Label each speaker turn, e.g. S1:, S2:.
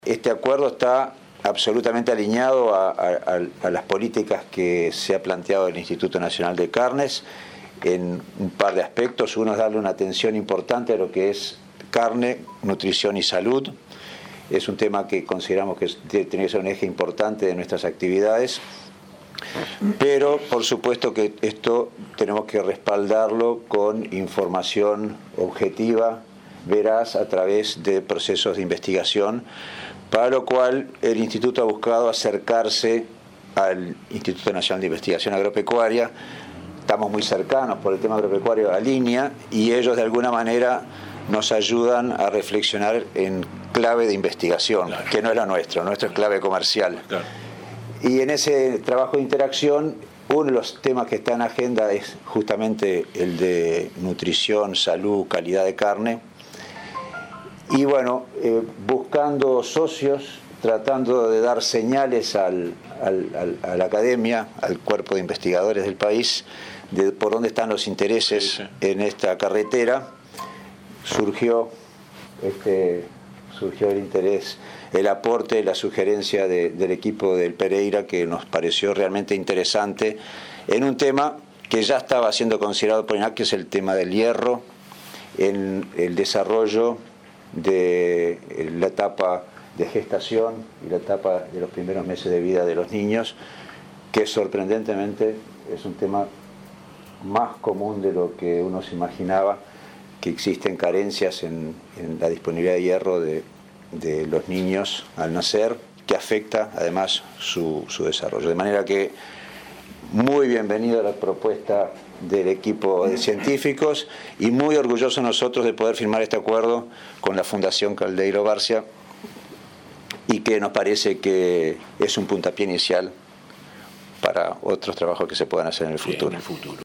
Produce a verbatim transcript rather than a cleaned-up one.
S1: Este acuerdo está absolutamente alineado a, a, a las políticas que se ha planteado el Instituto Nacional de Carnes en un par de aspectos. Uno es darle una atención importante a lo que es carne, nutrición y salud. Es un tema que consideramos que tiene que ser un eje importante de nuestras actividades, pero por supuesto que esto tenemos que respaldarlo con información objetiva, veraz, a través de procesos de investigación, para lo cual el Instituto ha buscado acercarse al Instituto Nacional de Investigación Agropecuaria. Estamos muy cercanos por el tema agropecuario a la línea y ellos de alguna manera nos ayudan a reflexionar en clave de investigación, claro, que no es la nuestra, nuestro es clave comercial. Claro. Y en ese trabajo de interacción, uno de los temas que está en agenda es justamente el de nutrición, salud, calidad de carne. Y bueno, eh, buscando socios, tratando de dar señales al, al, al, a la academia, al cuerpo de investigadores del país, de por dónde están los intereses sí, sí. en esta carretera, surgió, este, surgió el interés, el aporte, la sugerencia de, del equipo del Pereira, que nos pareció realmente interesante, en un tema que ya estaba siendo considerado por INAC, que es el tema del hierro, en el desarrollo de la etapa de gestación y la etapa de los primeros meses de vida de los niños, que sorprendentemente es un tema más común de lo que uno se imaginaba, que existen carencias en, en la disponibilidad de hierro de, de los niños al nacer, que afecta además su, su desarrollo. De manera que muy bienvenida la propuesta del equipo de científicos y muy orgullosos nosotros de poder firmar este acuerdo con la Fundación Caldeiro Barcia, y que nos parece que es un puntapié inicial para otros trabajos que se puedan hacer en el futuro.
S2: En el futuro.